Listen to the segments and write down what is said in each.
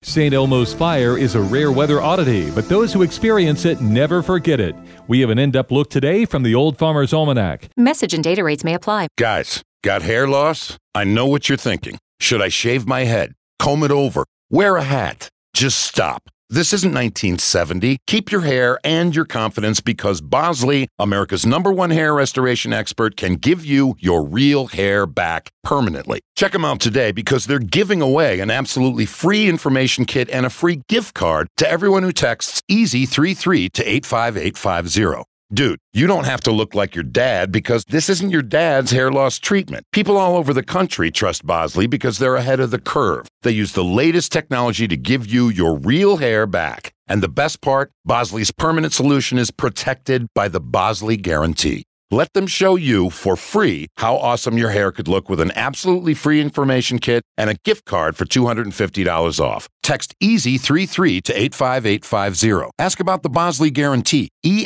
St. Elmo's fire is a rare weather oddity, but those who experience it never forget it. We have an in-depth look today from the Old Farmer's Almanac. Message and data rates may apply. Guys, got hair loss? I know what you're thinking. Should I shave my head? Comb it over? Wear a hat? Just stop. This isn't 1970. Keep your hair and your confidence because Bosley, America's #1 hair restoration expert, can give you your real hair back permanently. Check them out today because they're giving away an absolutely free information kit and a free gift card to everyone who texts EASY33 to 85850. Dude, you don't have to look like your dad because this isn't your dad's hair loss treatment. People all over the country trust Bosley because they're ahead of the curve. They use the latest technology to give you your real hair back. And the best part, Bosley's permanent solution is protected by the Bosley Guarantee. Let them show you for free how awesome your hair could look with an absolutely free information kit and a gift card for $250 off. Text EASY33 to 85850. Ask about the Bosley Guarantee.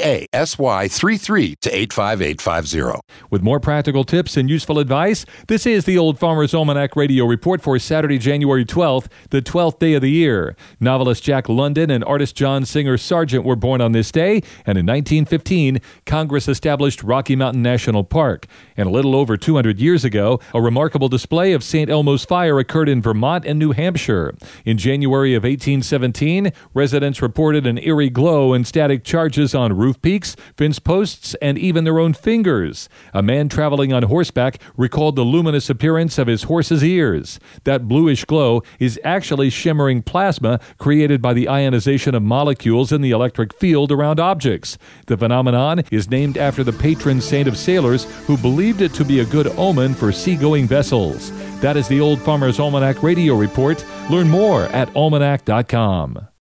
EASY33 to 85850. With more practical tips and useful advice, this is the Old Farmer's Almanac Radio Report for Saturday, January 12th, the 12th day of the year. Novelist Jack London and artist John Singer Sargent were born on this day, and in 1915, Congress established Rocky Mountain National Park. And a little over 200 years ago, a remarkable display of St. Elmo's fire occurred in Vermont and New Hampshire. In January of 1817, residents reported an eerie glow and static charges on roof peaks, fence posts, and even their own fingers. A man traveling on horseback recalled the luminous appearance of his horse's ears. That bluish glow is actually shimmering plasma created by the ionization of molecules in the electric field around objects. The phenomenon is named after the patron saint of sailors who believed it to be a good omen for seagoing vessels. That is the Old Farmer's Almanac Radio Report. Learn more at almanac.com.